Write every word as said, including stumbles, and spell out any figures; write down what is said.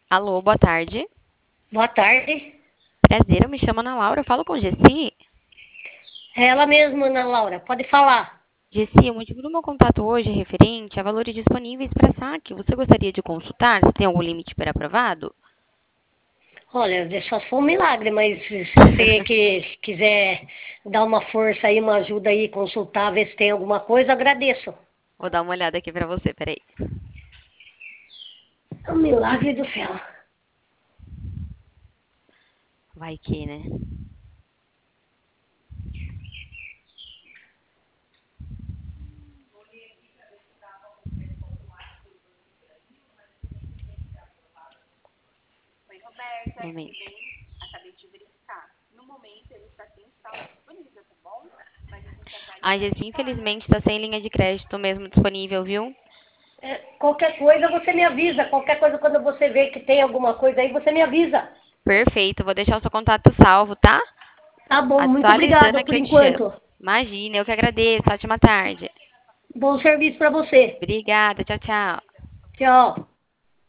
Alô, boa tarde. Boa tarde. Prazer, eu me chamo Ana Laura, eu falo com Gessi. É ela mesma, Ana Laura. Pode falar. Gessi, o motivo do meu contato hoje é referente a valores disponíveis para saque. Você gostaria de consultar se tem algum limite para aprovado? Olha, é só se for um milagre, mas se você que quiser dar uma força aí, uma ajuda aí, consultar, ver se tem alguma coisa, agradeço. Vou dar uma olhada aqui para você, peraí. É um milagre do céu. Vai que, né? Um momento. Ai, Gessi, infelizmente está sem linha de crédito mesmo disponível, viu? É, qualquer coisa você me avisa. Qualquer coisa, quando você vê que tem alguma coisa aí, você me avisa. Perfeito, vou deixar o seu contato salvo, tá? Tá bom, muito Atualizando obrigada aqui por eu te chamo. enquanto. Imagina, eu que agradeço. Ótima tarde. Bom serviço para você. Obrigada, tchau, tchau. Tchau.